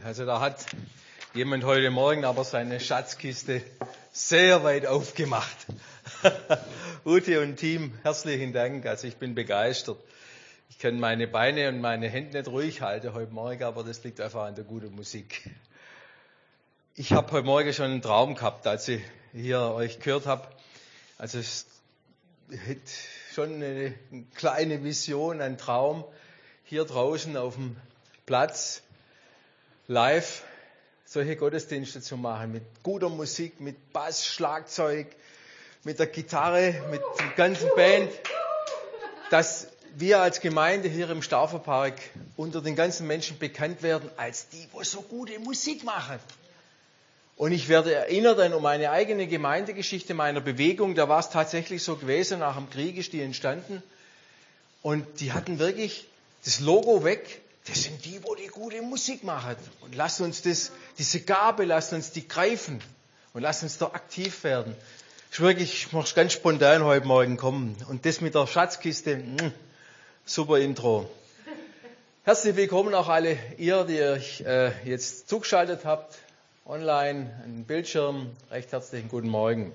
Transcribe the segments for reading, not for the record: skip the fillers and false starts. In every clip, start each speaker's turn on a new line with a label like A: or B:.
A: Also da hat jemand heute Morgen aber seine Schatzkiste sehr weit aufgemacht. Ute und Team, herzlichen Dank. Also ich bin begeistert. Ich kann meine Beine und meine Hände nicht ruhig halten heute Morgen, aber das liegt einfach an der guten Musik. Ich habe heute Morgen schon einen Traum gehabt, als ich hier euch gehört habe. Also es hätte schon eine kleine Vision, ein Traum, hier draußen auf dem Platz live solche Gottesdienste zu machen, mit guter Musik, mit Bass, Schlagzeug, mit der Gitarre, mit der ganzen Band, dass wir als Gemeinde hier im Stauferpark unter den ganzen Menschen bekannt werden als die, die so gute Musik machen. Und ich werde erinnert an meine eigene Gemeindegeschichte meiner Bewegung. Da war es tatsächlich so gewesen, nach dem Krieg ist die entstanden. Und die hatten wirklich das Logo weg. Das sind die, die gute Musik machen. Und lasst uns diese Gabe, lasst uns die greifen. Und lasst uns da aktiv werden. Ich muss ganz spontan heute Morgen kommen. Und das mit der Schatzkiste, super Intro. Herzlich willkommen auch alle ihr, die euch jetzt zugeschaltet habt. Online, an den Bildschirm, recht herzlichen guten Morgen.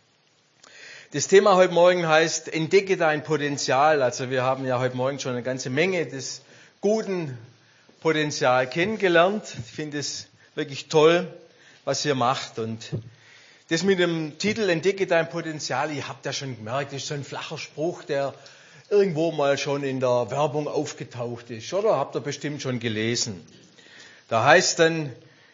A: Das Thema heute Morgen heißt, entdecke dein Potenzial. Also wir haben ja heute Morgen schon eine ganze Menge des guten Potenzial kennengelernt. Ich finde es wirklich toll, was ihr macht. Und das mit dem Titel Entdecke dein Potenzial, ihr habt ja schon gemerkt, das ist so ein flacher Spruch, der irgendwo mal schon in der Werbung aufgetaucht ist. Oder habt ihr bestimmt schon gelesen. Da heißt dann,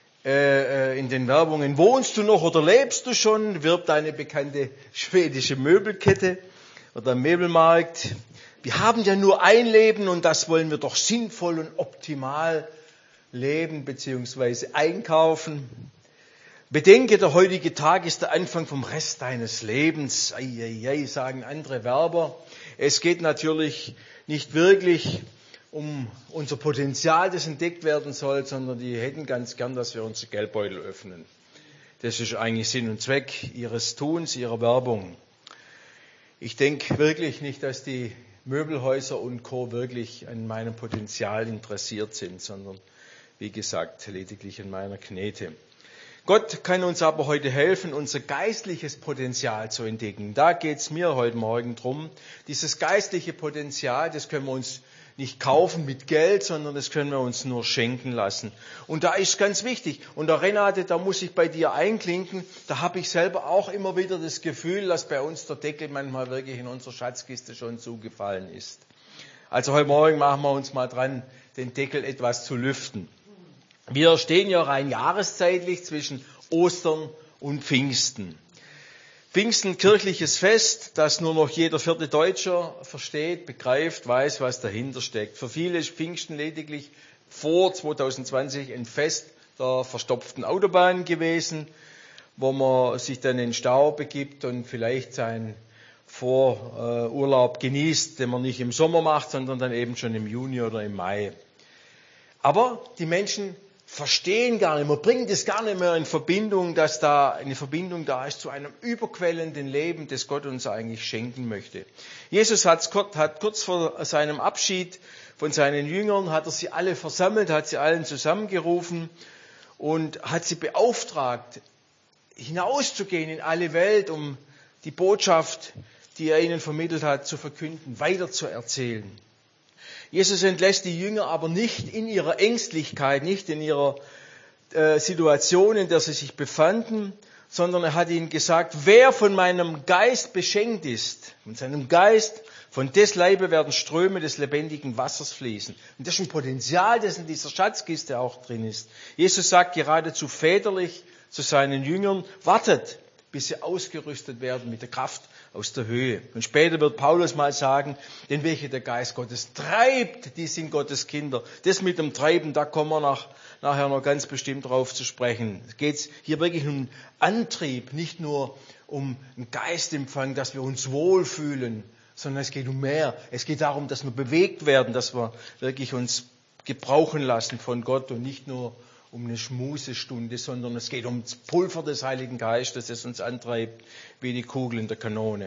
A: in den Werbungen, wohnst du noch oder lebst du schon, wirbt eine bekannte schwedische Möbelkette oder Möbelmarkt. Wir haben ja nur ein Leben und das wollen wir doch sinnvoll und optimal leben bzw. einkaufen. Bedenke, der heutige Tag ist der Anfang vom Rest deines Lebens. Eieiei, sagen andere Werber. Es geht natürlich nicht wirklich um unser Potenzial, das entdeckt werden soll, sondern die hätten ganz gern, dass wir unsere Geldbeutel öffnen. Das ist eigentlich Sinn und Zweck ihres Tuns, ihrer Werbung. Ich denke wirklich nicht, dass die Möbelhäuser und Co. wirklich an meinem Potenzial interessiert sind, sondern, wie gesagt, lediglich an meiner Knete. Gott kann uns aber heute helfen, unser geistliches Potenzial zu entdecken. Da geht es mir heute Morgen drum. Dieses geistliche Potenzial, das können wir uns nicht kaufen mit Geld, sondern das können wir uns nur schenken lassen. Und da ist ganz wichtig, und da Renate, da muss ich bei dir einklinken, da habe ich selber auch immer wieder das Gefühl, dass bei uns der Deckel manchmal wirklich in unserer Schatzkiste schon zugefallen ist. Also heute Morgen machen wir uns mal dran, den Deckel etwas zu lüften. Wir stehen ja rein jahreszeitlich zwischen Ostern und Pfingsten. Pfingsten, kirchliches Fest, das nur noch jeder vierte Deutscher versteht, begreift, weiß, was dahinter steckt. Für viele ist Pfingsten lediglich vor 2020 ein Fest der verstopften Autobahn gewesen, wo man sich dann in den Stau begibt und vielleicht seinen Vorurlaub genießt, den man nicht im Sommer macht, sondern dann eben schon im Juni oder im Mai. Aber die Menschen verstehen gar nicht, man bringt es gar nicht mehr in Verbindung, dass da eine Verbindung da ist zu einem überquellenden Leben, das Gott uns eigentlich schenken möchte. Jesus hat kurz vor seinem Abschied von seinen Jüngern, hat er sie alle versammelt, hat sie allen zusammengerufen und hat sie beauftragt, hinauszugehen in alle Welt, um die Botschaft, die er ihnen vermittelt hat, zu verkünden, weiterzuerzählen. Jesus entlässt die Jünger aber nicht in ihrer Ängstlichkeit, nicht in ihrer Situation, in der sie sich befanden, sondern er hat ihnen gesagt, wer von meinem Geist beschenkt ist, von seinem Geist, von des Leibe werden Ströme des lebendigen Wassers fließen. Und das ist ein Potenzial, das in dieser Schatzkiste auch drin ist. Jesus sagt geradezu väterlich zu seinen Jüngern, wartet, bis sie ausgerüstet werden mit der Kraft aus der Höhe. Und später wird Paulus mal sagen, denn welche der Geist Gottes treibt, die sind Gottes Kinder. Das mit dem Treiben, da kommen wir nachher noch ganz bestimmt drauf zu sprechen. Es geht hier wirklich um Antrieb, nicht nur um einen Geistempfang, dass wir uns wohlfühlen, sondern es geht um mehr. Es geht darum, dass wir bewegt werden, dass wir wirklich uns gebrauchen lassen von Gott und nicht nur um eine Schmusestunde, sondern es geht um das Pulver des Heiligen Geistes, das uns antreibt wie die Kugel in der Kanone.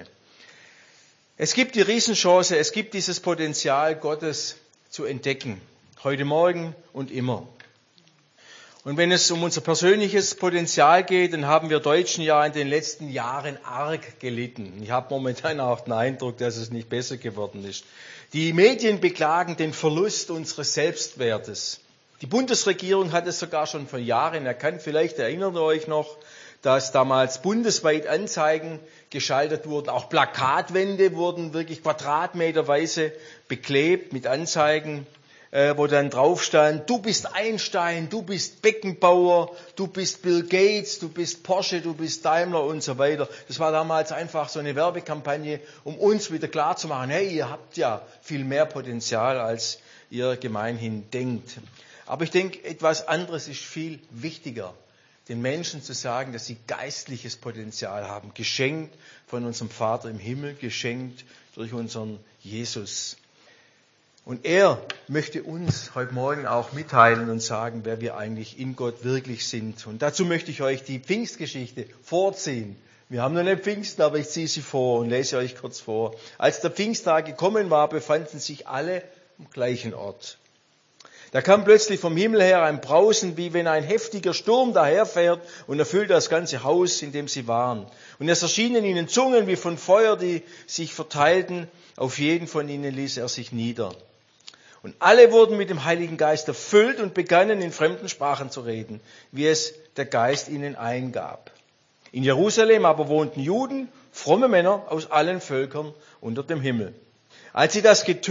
A: Es gibt die Riesenchance, es gibt dieses Potenzial Gottes zu entdecken, heute Morgen und immer. Und wenn es um unser persönliches Potenzial geht, dann haben wir Deutschen ja in den letzten Jahren arg gelitten. Ich habe momentan auch den Eindruck, dass es nicht besser geworden ist. Die Medien beklagen den Verlust unseres Selbstwertes. Die Bundesregierung hat es sogar schon vor Jahren erkannt. Vielleicht erinnert ihr euch noch, dass damals bundesweit Anzeigen geschaltet wurden. Auch Plakatwände wurden wirklich quadratmeterweise beklebt mit Anzeigen, wo dann drauf stand: Du bist Einstein, du bist Beckenbauer, du bist Bill Gates, du bist Porsche, du bist Daimler und so weiter. Das war damals einfach so eine Werbekampagne, um uns wieder klarzumachen: Hey, ihr habt ja viel mehr Potenzial, als ihr gemeinhin denkt. Aber ich denke, etwas anderes ist viel wichtiger, den Menschen zu sagen, dass sie geistliches Potenzial haben, geschenkt von unserem Vater im Himmel, geschenkt durch unseren Jesus. Und er möchte uns heute Morgen auch mitteilen und sagen, wer wir eigentlich in Gott wirklich sind. Und dazu möchte ich euch die Pfingstgeschichte vorziehen. Wir haben noch nicht Pfingsten, aber ich ziehe sie vor und lese euch kurz vor. Als der Pfingsttag gekommen war, befanden sich alle am gleichen Ort. Da kam plötzlich vom Himmel her ein Brausen, wie wenn ein heftiger Sturm daherfährt, und erfüllte das ganze Haus, in dem sie waren. Und es erschienen ihnen Zungen wie von Feuer, die sich verteilten. Auf jeden von ihnen ließ er sich nieder. Und alle wurden mit dem Heiligen Geist erfüllt und begannen in fremden Sprachen zu reden, wie es der Geist ihnen eingab. In Jerusalem aber wohnten Juden, fromme Männer aus allen Völkern unter dem Himmel. Als sich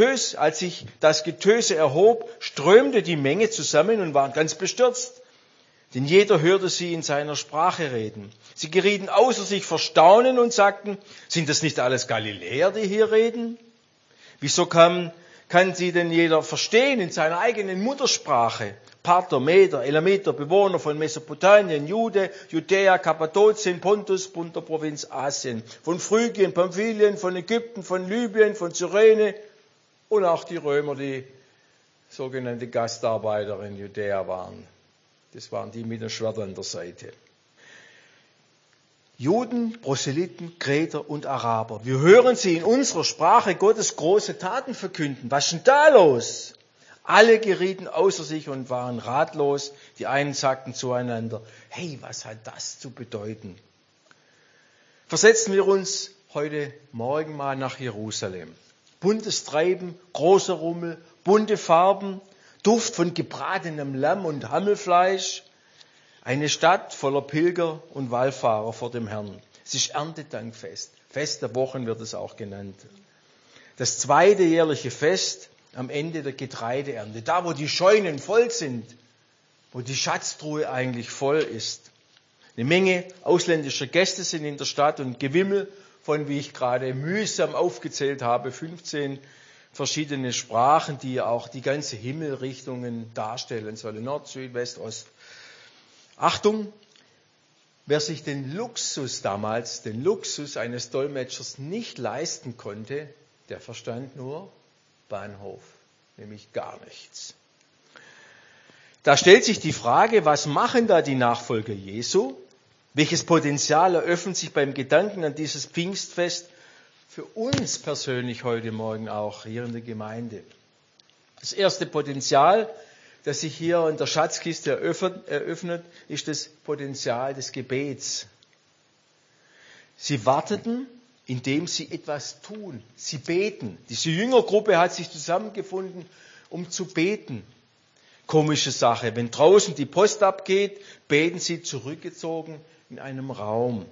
A: das Getöse erhob, strömte die Menge zusammen und waren ganz bestürzt, denn jeder hörte sie in seiner Sprache reden. Sie gerieten außer sich vor Staunen und sagten: Sind das nicht alles Galiläer, die hier reden? Wieso kann sie denn jeder verstehen in seiner eigenen Muttersprache? Parther, Meder, Elamiter, Bewohner von Mesopotamien, Jude, Judäa, Kappadokien, Pontus, Punterprovinz, Asien, von Phrygien, Pamphylien, von Ägypten, von Libyen, von Cyrene und auch die Römer, die sogenannte Gastarbeiter in Judäa waren. Das waren die mit dem Schwert an der Seite. Juden, Proselyten, Kreter und Araber. Wir hören sie in unserer Sprache Gottes große Taten verkünden. Was ist denn da los? Alle gerieten außer sich und waren ratlos. Die einen sagten zueinander: Hey, was hat das zu bedeuten? Versetzen wir uns heute Morgen mal nach Jerusalem. Buntes Treiben, großer Rummel, bunte Farben, Duft von gebratenem Lamm und Hammelfleisch. Eine Stadt voller Pilger und Wallfahrer vor dem Herrn. Es ist Erntedankfest. Fest der Wochen wird es auch genannt. Das zweite jährliche Fest am Ende der Getreideernte. Da, wo die Scheunen voll sind, wo die Schatztruhe eigentlich voll ist. Eine Menge ausländischer Gäste sind in der Stadt und Gewimmel von, wie ich gerade mühsam aufgezählt habe, 15 verschiedene Sprachen, die auch die ganze Himmelrichtungen darstellen sollen. Nord, Süd, West, Ost. Achtung, wer sich den Luxus eines Dolmetschers nicht leisten konnte, der verstand nur Bahnhof, nämlich gar nichts. Da stellt sich die Frage, was machen da die Nachfolger Jesu? Welches Potenzial eröffnet sich beim Gedanken an dieses Pfingstfest für uns persönlich heute Morgen auch hier in der Gemeinde? Das erste Potenzial, das sich hier in der Schatzkiste eröffnet, ist das Potenzial des Gebets. Sie warteten, indem sie etwas tun. Sie beten. Diese Jüngergruppe hat sich zusammengefunden, um zu beten. Komische Sache. Wenn draußen die Post abgeht, beten sie zurückgezogen in einem Raum.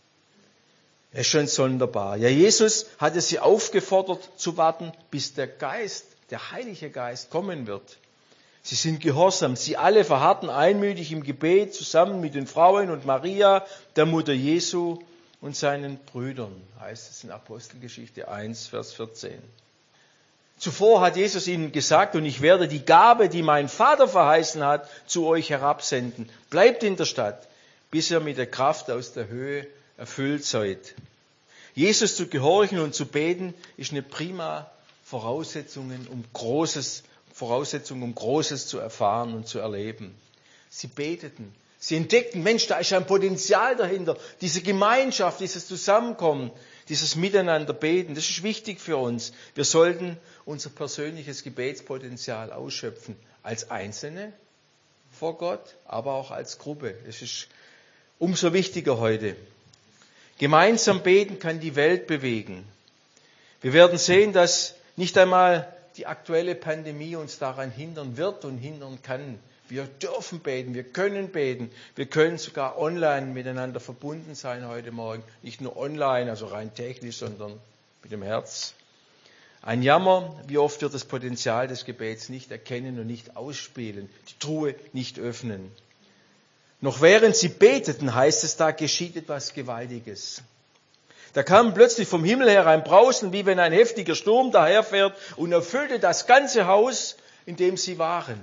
A: Das ist schon sonderbar. Ja, Jesus hatte sie aufgefordert zu warten, bis der Heilige Geist kommen wird. Sie sind gehorsam. Sie alle verharrten einmütig im Gebet zusammen mit den Frauen und Maria, der Mutter Jesu und seinen Brüdern, heißt es in Apostelgeschichte 1, Vers 14. Zuvor hat Jesus ihnen gesagt: Und ich werde die Gabe, die mein Vater verheißen hat, zu euch herabsenden. Bleibt in der Stadt, bis ihr mit der Kraft aus der Höhe erfüllt seid. Jesus zu gehorchen und zu beten ist eine prima Voraussetzung, um Großes zu erfahren und zu erleben. Sie beteten. Sie entdeckten, Mensch, da ist ein Potenzial dahinter. Diese Gemeinschaft, dieses Zusammenkommen, dieses Miteinander beten, das ist wichtig für uns. Wir sollten unser persönliches Gebetspotenzial ausschöpfen. Als Einzelne, vor Gott, aber auch als Gruppe. Es ist umso wichtiger heute. Gemeinsam beten kann die Welt bewegen. Wir werden sehen, dass nicht einmal die aktuelle Pandemie uns daran hindern wird und hindern kann. Wir dürfen beten, wir können sogar online miteinander verbunden sein heute Morgen. Nicht nur online, also rein technisch, sondern mit dem Herz. Ein Jammer, wie oft wir das Potenzial des Gebets nicht erkennen und nicht ausspielen, die Truhe nicht öffnen. Noch während sie beteten, heißt es, da geschieht etwas Gewaltiges. Da kam plötzlich vom Himmel her ein Brausen, wie wenn ein heftiger Sturm daherfährt und erfüllte das ganze Haus, in dem sie waren.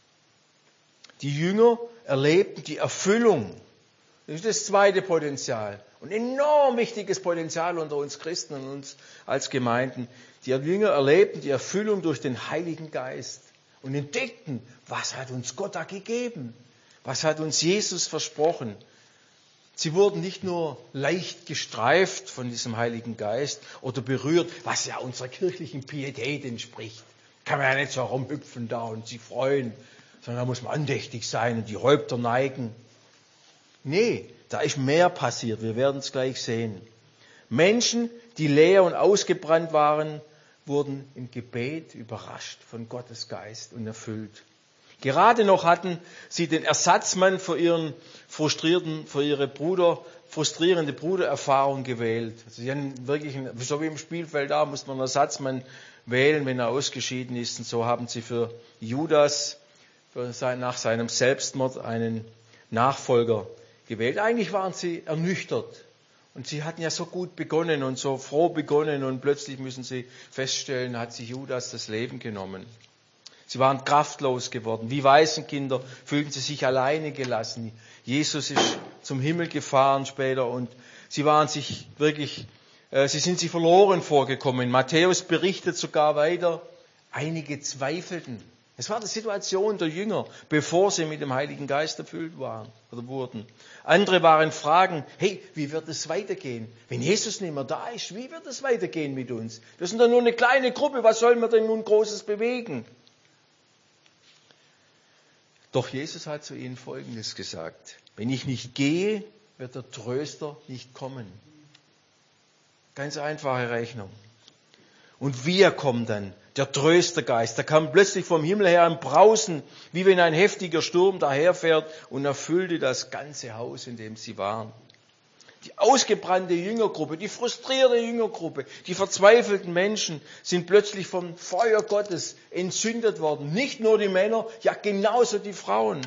A: Die Jünger erlebten die Erfüllung. Das ist das zweite Potenzial. Ein enorm wichtiges Potenzial unter uns Christen und uns als Gemeinden. Die Jünger erlebten die Erfüllung durch den Heiligen Geist und entdeckten, was hat uns Gott da gegeben? Was hat uns Jesus versprochen? Sie wurden nicht nur leicht gestreift von diesem Heiligen Geist oder berührt, was ja unserer kirchlichen Pietät entspricht. Kann man ja nicht so rumhüpfen da und sich freuen, sondern da muss man andächtig sein und die Häupter neigen. Nee, da ist mehr passiert. Wir werden es gleich sehen. Menschen, die leer und ausgebrannt waren, wurden im Gebet überrascht von Gottes Geist und erfüllt. Gerade noch hatten sie den Ersatzmann für ihre frustrierende Brudererfahrung gewählt. Also sie haben wirklich, so wie im Spielfeld da, muss man einen Ersatzmann wählen, wenn er ausgeschieden ist. Und so haben sie für Judas nach seinem Selbstmord einen Nachfolger gewählt. Eigentlich waren sie ernüchtert. Und sie hatten ja so gut begonnen und so froh begonnen und plötzlich müssen sie feststellen, hat sich Judas das Leben genommen. Sie waren kraftlos geworden. Wie Waisenkinder fühlten sie sich alleine gelassen. Jesus ist zum Himmel gefahren später und sie sind sich verloren vorgekommen. Matthäus berichtet sogar weiter, einige zweifelten. Es war die Situation der Jünger, bevor sie mit dem Heiligen Geist erfüllt waren oder wurden. Andere waren Fragen, hey, wie wird es weitergehen? Wenn Jesus nicht mehr da ist, wie wird es weitergehen mit uns? Wir sind doch nur eine kleine Gruppe, was sollen wir denn nun Großes bewegen? Doch Jesus hat zu ihnen Folgendes gesagt. Wenn ich nicht gehe, wird der Tröster nicht kommen. Ganz einfache Rechnung. Und wir kommen dann, der Tröstergeist. Da kam plötzlich vom Himmel her ein Brausen, wie wenn ein heftiger Sturm daherfährt und erfüllte das ganze Haus, in dem sie waren. Die ausgebrannte Jüngergruppe, die frustrierte Jüngergruppe, die verzweifelten Menschen sind plötzlich vom Feuer Gottes entzündet worden. Nicht nur die Männer, ja genauso die Frauen.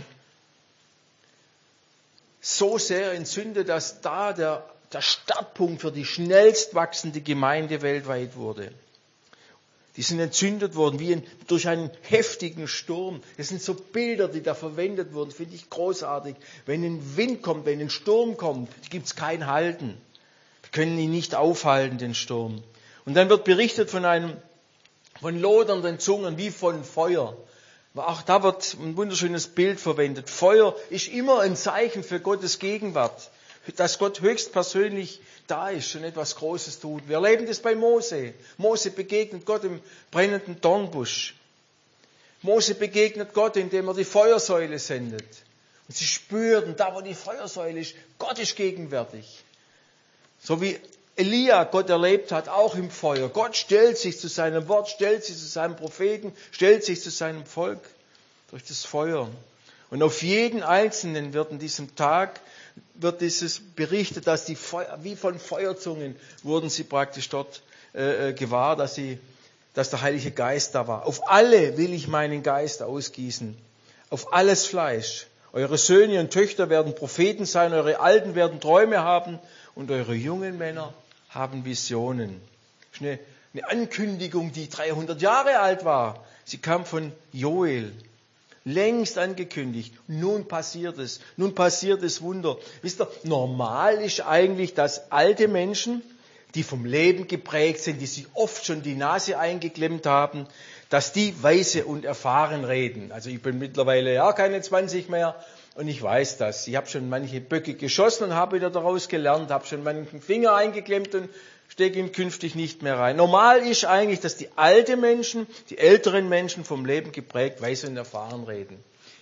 A: So sehr entzündet, dass da der Startpunkt für die schnellst wachsende Gemeinde weltweit wurde. Die sind entzündet worden wie durch einen heftigen Sturm. Das sind so Bilder, die da verwendet wurden, finde ich großartig. Wenn ein Wind kommt, wenn ein Sturm kommt, gibt es kein Halten. Wir können ihn nicht aufhalten, den Sturm. Und dann wird berichtet von lodernden Zungen wie von Feuer. Auch da wird ein wunderschönes Bild verwendet. Feuer ist immer ein Zeichen für Gottes Gegenwart. Dass Gott höchstpersönlich da ist und etwas Großes tut. Wir erleben das bei Mose. Mose begegnet Gott im brennenden Dornbusch. Mose begegnet Gott, indem er die Feuersäule sendet. Und sie spürten, da wo die Feuersäule ist, Gott ist gegenwärtig. So wie Elia Gott erlebt hat, auch im Feuer. Gott stellt sich zu seinem Wort, stellt sich zu seinem Propheten, stellt sich zu seinem Volk durch das Feuer. Und auf jeden Einzelnen wird in diesem Tag dieses berichtet, dass die wie von Feuerzungen wurden sie praktisch dort gewahr, dass der Heilige Geist da war. Auf alle will ich meinen Geist ausgießen, auf alles Fleisch. Eure Söhne und Töchter werden Propheten sein, eure Alten werden Träume haben und eure jungen Männer haben Visionen. Das ist eine Ankündigung, die 300 Jahre alt war. Sie kam von Joel. Längst angekündigt. Nun passiert es. Nun passiert das Wunder. Wisst ihr, normal ist eigentlich, dass alte Menschen, die vom Leben geprägt sind, die sich oft schon die Nase eingeklemmt haben, dass die weise und erfahren reden. Also ich bin mittlerweile ja keine 20 mehr und ich weiß das. Ich habe schon manche Böcke geschossen und habe wieder daraus gelernt, habe schon manchen Finger eingeklemmt und stecke ihn künftig nicht mehr rein. Normal ist eigentlich, dass die alten Menschen, die älteren Menschen vom Leben geprägt, weise und erfahren reden.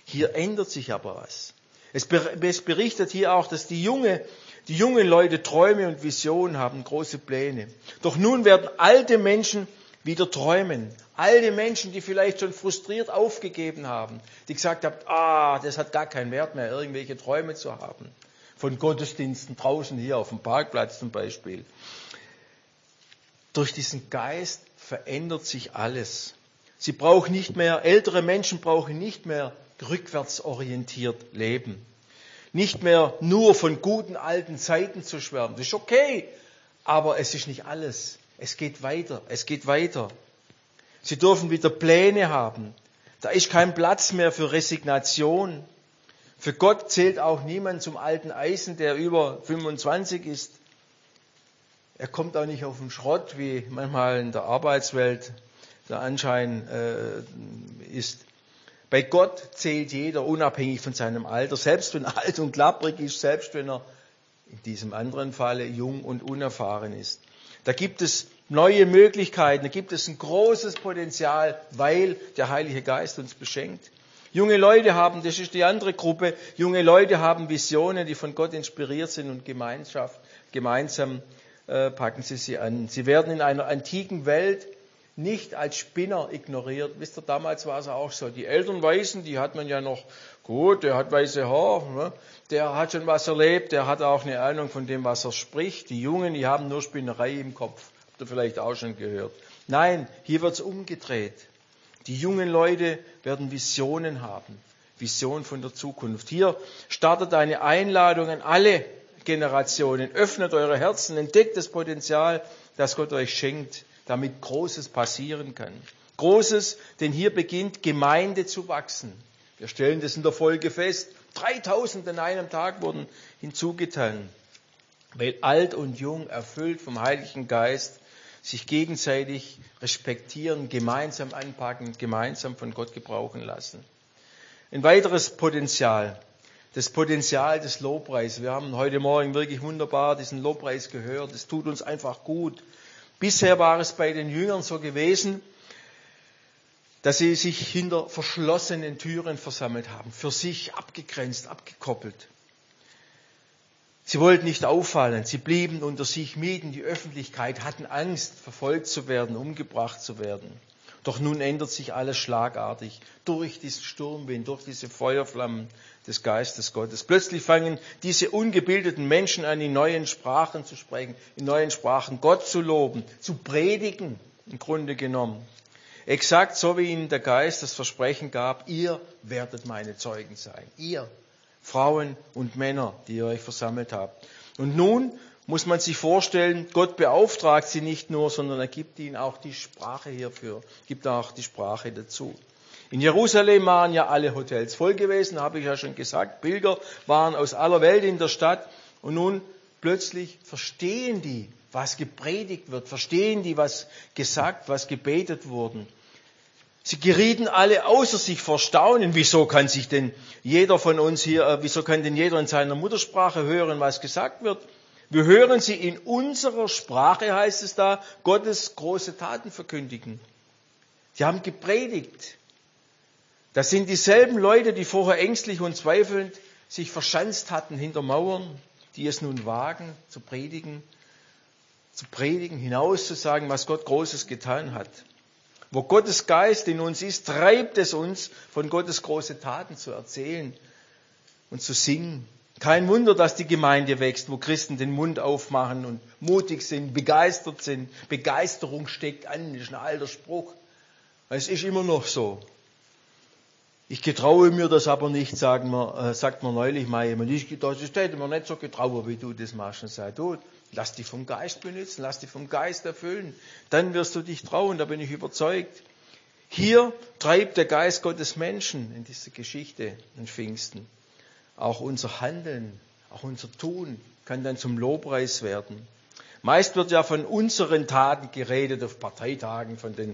B: Hier ändert sich aber was. Es berichtet hier auch, dass die jungen Leute Träume und Visionen haben, große Pläne. Doch nun werden alte Menschen wieder träumen. Alte Menschen, die vielleicht schon frustriert aufgegeben haben, die gesagt haben, das hat gar keinen Wert mehr, irgendwelche Träume zu haben. Von Gottesdiensten draußen hier auf dem Parkplatz zum Beispiel. Durch diesen Geist verändert sich alles. Ältere Menschen brauchen nicht mehr rückwärtsorientiert leben. Nicht mehr nur von guten alten Zeiten zu schwärmen. Das ist okay, aber es ist nicht alles. Es geht weiter. Sie dürfen wieder Pläne haben. Da ist kein Platz mehr für Resignation. Für Gott zählt auch niemand zum alten Eisen, der über 25 ist. Er kommt auch nicht auf den Schrott, wie manchmal in der Arbeitswelt der Anschein ist. Bei Gott zählt jeder unabhängig von seinem Alter, selbst wenn er alt und klapprig ist, selbst wenn er in diesem anderen Falle jung und unerfahren ist. Da gibt es neue Möglichkeiten, da gibt es ein großes Potenzial, weil der Heilige Geist uns beschenkt. Junge Leute haben, das ist die andere Gruppe, junge Leute haben Visionen, die von Gott inspiriert sind und gemeinsam packen sie an. Sie werden in einer antiken Welt nicht als Spinner ignoriert. Wisst ihr, damals war es auch so. Die älteren Weisen, die hat man ja noch, gut, der hat weiße Haare, ne? Der hat schon was erlebt, der hat auch eine Ahnung von dem, was er spricht. Die Jungen, die haben nur Spinnerei im Kopf. Habt ihr vielleicht auch schon gehört. Nein, hier wird es umgedreht. Die jungen Leute werden Visionen haben. Vision von der Zukunft. Hier startet eine Einladung an alle Generationen. Öffnet eure Herzen, entdeckt das Potenzial, das Gott euch schenkt, damit Großes passieren kann. Großes, denn hier beginnt Gemeinde zu wachsen. Wir stellen das in der Folge fest. 3000 an einem Tag wurden hinzugetan, weil alt und jung, erfüllt vom Heiligen Geist, sich gegenseitig respektieren, gemeinsam anpacken, gemeinsam von Gott gebrauchen lassen. Ein weiteres Potenzial, das Potenzial des Lobpreises. Wir haben heute Morgen wirklich wunderbar diesen Lobpreis gehört. Es tut uns einfach gut. Bisher war es bei den Jüngern so gewesen, dass sie sich hinter verschlossenen Türen versammelt haben, für sich abgegrenzt, abgekoppelt. Sie wollten nicht auffallen, sie blieben unter sich, mieden die Öffentlichkeit, hatten Angst, verfolgt zu werden, umgebracht zu werden. Doch nun ändert sich alles schlagartig durch diesen Sturmwind, durch diese Feuerflammen des Geistes Gottes. Plötzlich fangen diese ungebildeten Menschen an, in neuen Sprachen zu sprechen, in neuen Sprachen Gott zu loben, zu predigen, im Grunde genommen. Exakt so, wie ihnen der Geist das Versprechen gab, ihr werdet meine Zeugen sein. Ihr, Frauen und Männer, die ihr euch versammelt habt. Und nun muss man sich vorstellen, Gott beauftragt sie nicht nur, sondern er gibt ihnen auch die Sprache hierfür, gibt auch die Sprache dazu. In Jerusalem waren ja alle Hotels voll gewesen, habe ich ja schon gesagt. Pilger waren aus aller Welt in der Stadt und nun plötzlich verstehen die, was gepredigt wird, verstehen die, was gesagt, was gebetet wurden. Sie gerieten alle außer sich vor Staunen. Wieso kann denn jeder in seiner Muttersprache hören, was gesagt wird? Wir hören sie in unserer Sprache, heißt es da, Gottes große Taten verkündigen. Sie haben gepredigt. Das sind dieselben Leute, die vorher ängstlich und zweifelnd sich verschanzt hatten hinter Mauern, die es nun wagen, zu predigen, hinauszusagen, was Gott Großes getan hat. Wo Gottes Geist in uns ist, treibt es uns, von Gottes große Taten zu erzählen und zu singen. Kein Wunder, dass die Gemeinde wächst, wo Christen den Mund aufmachen und mutig sind, begeistert sind. Begeisterung steckt an, das ist ein alter Spruch. Es ist immer noch so. Ich getraue mir das aber nicht, sagt mir neulich mal jemand. Das hätte mir nicht so getrauen, wie du das machst. Und sag, du, lass dich vom Geist benutzen, lass dich vom Geist erfüllen. Dann wirst du dich trauen, da bin ich überzeugt. Hier treibt der Geist Gottes Menschen in dieser Geschichte in Pfingsten. Auch unser Handeln, auch unser Tun kann dann zum Lobpreis werden. Meist wird ja von unseren Taten geredet auf Parteitagen, von den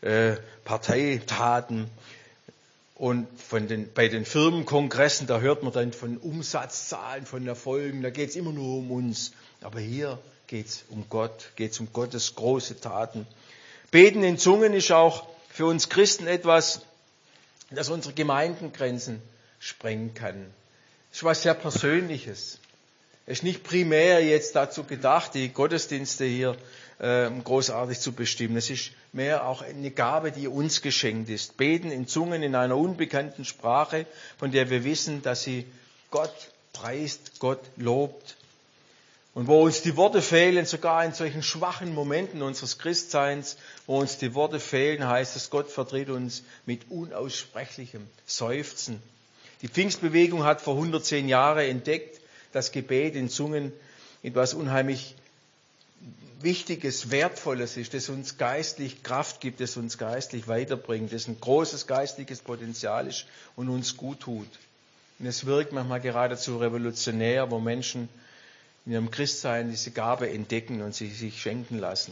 B: Parteitaten. Und bei den Firmenkongressen, da hört man dann von Umsatzzahlen, von Erfolgen, da geht es immer nur um uns. Aber hier geht es um Gott, geht es um Gottes große Taten. Beten in Zungen ist auch für uns Christen etwas, das unsere Gemeindengrenzen sprengen kann. Das ist was sehr Persönliches. Es ist nicht primär jetzt dazu gedacht, die Gottesdienste hier großartig zu bestimmen. Es ist mehr auch eine Gabe, die uns geschenkt ist. Beten in Zungen in einer unbekannten Sprache, von der wir wissen, dass sie Gott preist, Gott lobt. Und wo uns die Worte fehlen, sogar in solchen schwachen Momenten unseres Christseins, wo uns die Worte fehlen, heißt es, Gott vertritt uns mit unaussprechlichem Seufzen. Die Pfingstbewegung hat vor 110 Jahren entdeckt, dass Gebet in Zungen etwas unheimlich Wichtiges, Wertvolles ist, das uns geistlich Kraft gibt, das uns geistlich weiterbringt, das ein großes geistliches Potenzial ist und uns gut tut. Und es wirkt manchmal geradezu revolutionär, wo Menschen in ihrem Christsein diese Gabe entdecken und sie sich schenken lassen.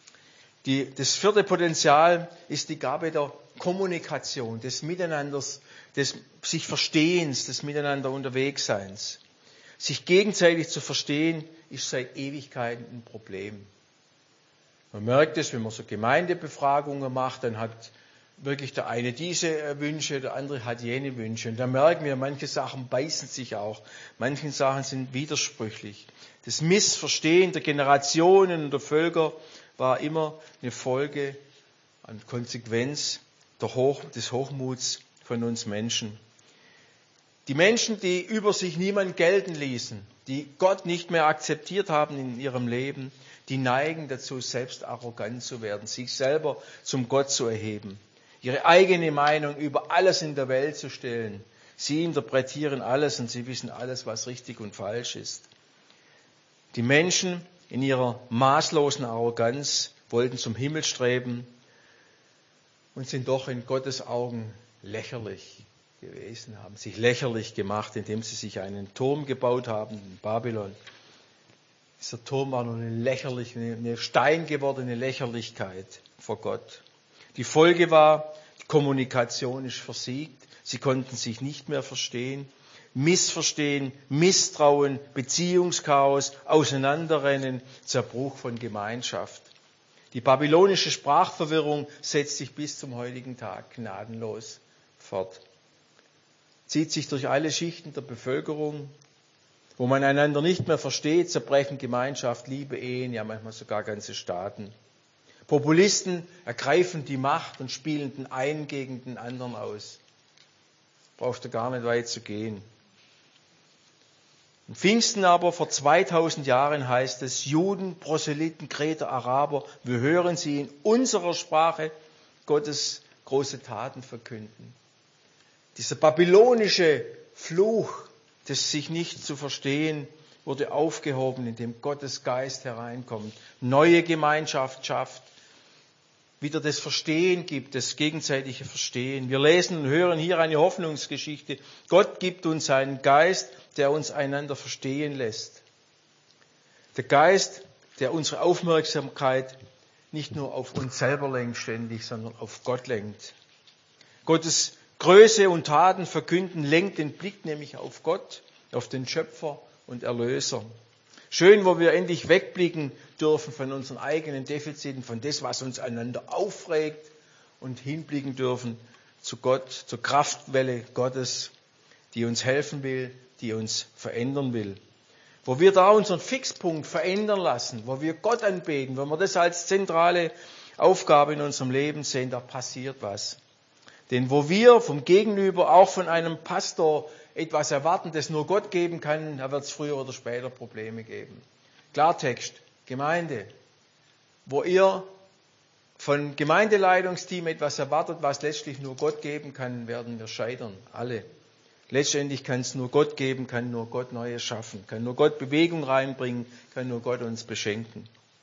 B: Das vierte Potenzial ist die Gabe der Kommunikation, des Miteinanders, des sich Verstehens, des Miteinander Unterwegsseins. Sich gegenseitig zu verstehen, ist seit Ewigkeiten ein Problem. Man merkt es, wenn man so Gemeindebefragungen macht, dann hat wirklich der eine diese Wünsche, der andere hat jene Wünsche. Und da merken wir, manche Sachen beißen sich auch, manche Sachen sind widersprüchlich. Das Missverstehen der Generationen und der Völker war immer eine Folge an Konsequenz des Hochmuts von uns Menschen. Die Menschen, die über sich niemand gelten ließen, die Gott nicht mehr akzeptiert haben in ihrem Leben, die neigen dazu, selbst arrogant zu werden, sich selber zum Gott zu erheben, ihre eigene Meinung über alles in der Welt zu stellen. Sie interpretieren alles und sie wissen alles, was richtig und falsch ist. Die Menschen in ihrer maßlosen Arroganz wollten zum Himmel streben und sind doch in Gottes Augen lächerlich gewesen, haben sich lächerlich gemacht, indem sie sich einen Turm gebaut haben in Babylon. Dieser Turm war nur eine steingewordene Lächerlichkeit vor Gott. Die Folge war, die Kommunikation ist versiegt, sie konnten sich nicht mehr verstehen, Missverstehen, Misstrauen, Beziehungschaos, Auseinanderrennen, Zerbruch von Gemeinschaft. Die babylonische Sprachverwirrung setzt sich bis zum heutigen Tag gnadenlos fort. Zieht sich durch alle Schichten der Bevölkerung, wo man einander nicht mehr versteht, zerbrechen Gemeinschaft, Liebe, Ehen, ja manchmal sogar ganze Staaten. Populisten ergreifen die Macht und spielen den einen gegen den anderen aus. Brauchst du gar nicht weit zu gehen. In Pfingsten aber vor 2000 Jahren heißt es, Juden, Proselyten, Kreter, Araber, wir hören sie in unserer Sprache Gottes große Taten verkünden. Dieser babylonische Fluch, das sich nicht zu verstehen, wurde aufgehoben, indem Gottes Geist hereinkommt, neue Gemeinschaft schafft, wieder das Verstehen gibt, das gegenseitige Verstehen. Wir lesen und hören hier eine Hoffnungsgeschichte. Gott gibt uns einen Geist, der uns einander verstehen lässt. Der Geist, der unsere Aufmerksamkeit nicht nur auf uns selber lenkt ständig, sondern auf Gott lenkt. Gottes Größe und Taten verkünden, lenkt den Blick nämlich auf Gott, auf den Schöpfer und Erlöser. Schön, wo wir endlich wegblicken dürfen von unseren eigenen Defiziten, von dem, was uns einander aufregt und hinblicken dürfen zu Gott, zur Kraftwelle Gottes, die uns helfen will, die uns verändern will. Wo wir da unseren Fixpunkt verändern lassen, wo wir Gott anbeten, wo wir das als zentrale Aufgabe in unserem Leben sehen, da passiert was. Denn wo wir vom Gegenüber, auch von einem Pastor, etwas erwarten, das nur Gott geben kann, da wird es früher oder später Probleme geben. Klartext, Gemeinde. Wo ihr von Gemeindeleitungsteam etwas erwartet, was letztlich nur Gott geben kann, werden wir scheitern. Alle. Letztendlich kann es nur Gott geben, kann nur Gott Neues schaffen, kann nur Gott Bewegung reinbringen, kann nur Gott uns beschenken.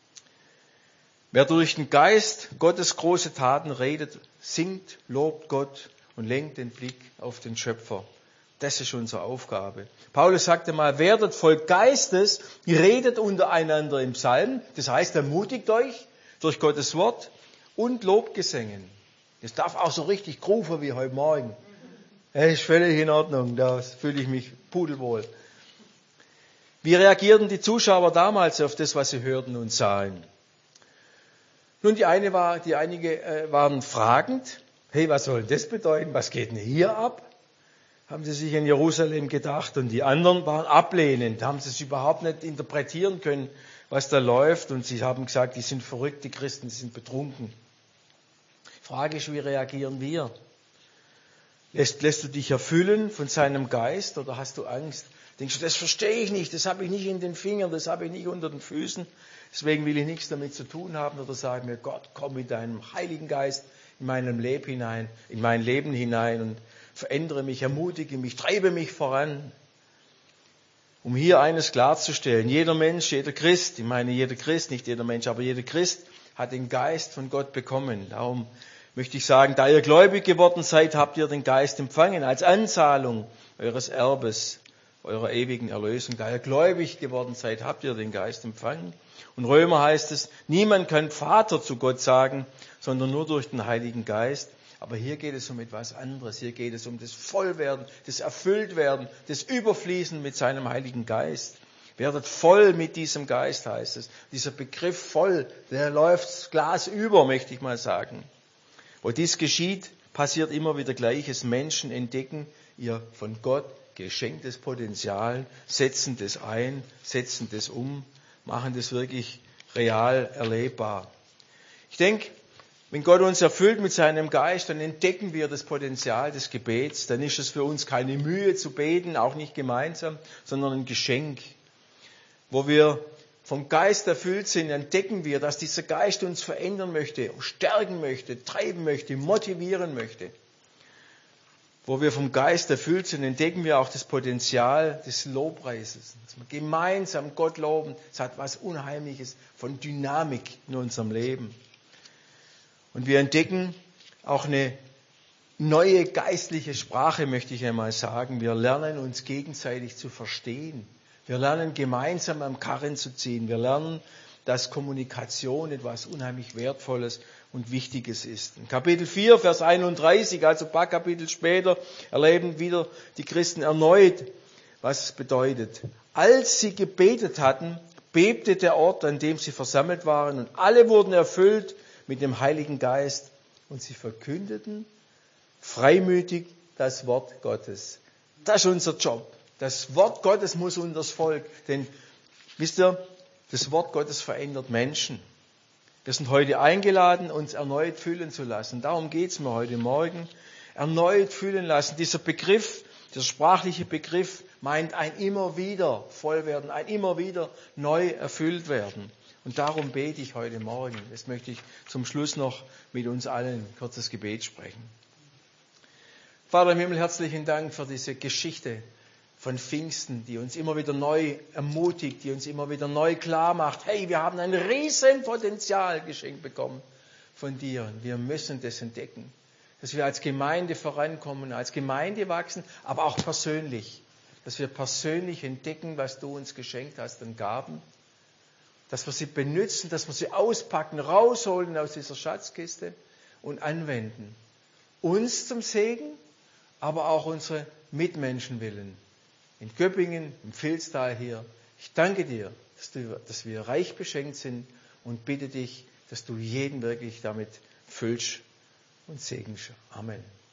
B: Wer durch den Geist Gottes große Taten redet, singt, lobt Gott und lenkt den Blick auf den Schöpfer. Das ist unsere Aufgabe. Paulus sagte mal, werdet voll Geistes, redet untereinander im Psalm. Das heißt, ermutigt euch durch Gottes Wort und Lobgesängen. Das darf auch so richtig rufen wie heute Morgen. Das ist völlig in Ordnung, da fühle ich mich pudelwohl. Wie reagierten die Zuschauer damals auf das, was sie hörten und sahen? Nun, einige waren fragend. Hey, was soll das bedeuten? Was geht denn hier ab? haben sie sich an Jerusalem gedacht und die anderen waren ablehnend, haben sie es überhaupt nicht interpretieren können, was da läuft und sie haben gesagt, die sind verrückt, die Christen, die sind betrunken. Die Frage ist, wie reagieren wir? Lässt du dich erfüllen von seinem Geist oder hast du Angst? Denkst du, das verstehe ich nicht, das habe ich nicht in den Fingern, das habe ich nicht unter den Füßen, deswegen will ich nichts damit zu tun haben oder sagen mir, Gott, komm mit deinem Heiligen Geist in mein Leben hinein und verändere mich, ermutige mich, treibe mich voran. Um hier eines klarzustellen, jeder Mensch, jeder Christ, ich meine jeder Christ, nicht jeder Mensch, aber jeder Christ hat den Geist von Gott bekommen. Darum möchte ich sagen, da ihr gläubig geworden seid, habt ihr den Geist empfangen als Anzahlung eures Erbes, eurer ewigen Erlösung. Da ihr gläubig geworden seid, habt ihr den Geist empfangen. Und Römer heißt es, niemand kann Vater zu Gott sagen, sondern nur durch den Heiligen Geist. Aber hier geht es um etwas anderes. Hier geht es um das Vollwerden, das Erfülltwerden, das Überfließen mit seinem Heiligen Geist. Werdet voll mit diesem Geist, heißt es. Dieser Begriff voll, der läuft das Glas über, möchte ich mal sagen. Wo dies geschieht, passiert immer wieder Gleiches. Menschen entdecken ihr von Gott geschenktes Potenzial, setzen das ein, setzen das um, machen das wirklich real erlebbar. Ich denke, wenn Gott uns erfüllt mit seinem Geist, dann entdecken wir das Potenzial des Gebets. Dann ist es für uns keine Mühe zu beten, auch nicht gemeinsam, sondern ein Geschenk. Wo wir vom Geist erfüllt sind, entdecken wir, dass dieser Geist uns verändern möchte, stärken möchte, treiben möchte, motivieren möchte. Wo wir vom Geist erfüllt sind, entdecken wir auch das Potenzial des Lobpreises. Dass wir gemeinsam Gott loben, es hat was Unheimliches von Dynamik in unserem Leben. Und wir entdecken auch eine neue geistliche Sprache, möchte ich einmal sagen. Wir lernen uns gegenseitig zu verstehen. Wir lernen gemeinsam am Karren zu ziehen. Wir lernen, dass Kommunikation etwas unheimlich Wertvolles und Wichtiges ist. In Kapitel 4, Vers 31, also ein paar Kapitel später, erleben wieder die Christen erneut, was es bedeutet. Als sie gebetet hatten, bebte der Ort, an dem sie versammelt waren, und alle wurden erfüllt mit dem Heiligen Geist und sie verkündeten freimütig das Wort Gottes. Das ist unser Job. Das Wort Gottes muss unter das Volk. Denn, wisst ihr, das Wort Gottes verändert Menschen. Wir sind heute eingeladen, uns erneut füllen zu lassen. Darum geht es mir heute Morgen. Erneut füllen lassen. Dieser Begriff, dieser sprachliche Begriff meint ein immer wieder voll werden, ein immer wieder neu erfüllt werden. Und darum bete ich heute Morgen. Jetzt möchte ich zum Schluss noch mit uns allen ein kurzes Gebet sprechen. Vater im Himmel, herzlichen Dank für diese Geschichte von Pfingsten, die uns immer wieder neu ermutigt, die uns immer wieder neu klar macht, hey, wir haben ein riesen Potenzial geschenkt bekommen von dir. Und wir müssen das entdecken, dass wir als Gemeinde vorankommen, als Gemeinde wachsen, aber auch persönlich, dass wir persönlich entdecken, was du uns geschenkt hast an Gaben, dass wir sie benutzen, dass wir sie auspacken, rausholen aus dieser Schatzkiste und anwenden. Uns zum Segen, aber auch unsere Mitmenschen willen. In Göppingen, im Vilstal hier. Ich danke dir, dass wir reich beschenkt sind und bitte dich, dass du jeden wirklich damit füllst und segnest. Amen.